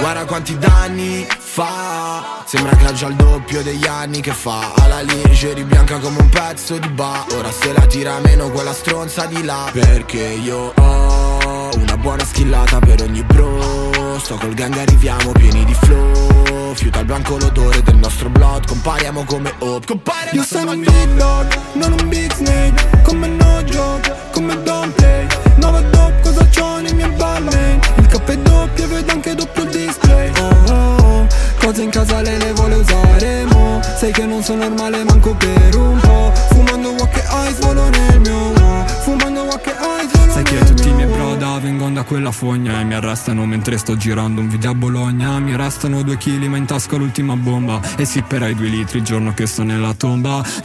Guarda quanti danni fa, sembra che ha già il doppio degli anni che fa. Ha la lingerie bianca come un pezzo di ba. Ora se la tira meno quella stronza di là. Perché io ho una buona skillata per ogni bro. Sto col gang, arriviamo pieni di flow. Fiuta al bianco l'odore del nostro blood. Compariamo come Hope. Io sono un big dog, non un big snake. Come no joke, come don't play. 9 dope, cosa c'ho nei miei balmain? Il capo è doppio, vedo anche doppio il display. Oh, oh, oh. Cose in casa lei le vuole usare, mo. Sai che non sono normale manco per un po'. Fumando walk e ice, volo nel mio mo. Fumando walk e ice, volo. Sai che tutti i miei broda vengono da quella fogna e mi arrestano mentre sto girando un video a Bologna. Mi restano 2 chili ma in tasca l'ultima bomba. E sipperai 2 litri il giorno che sto nella tomba.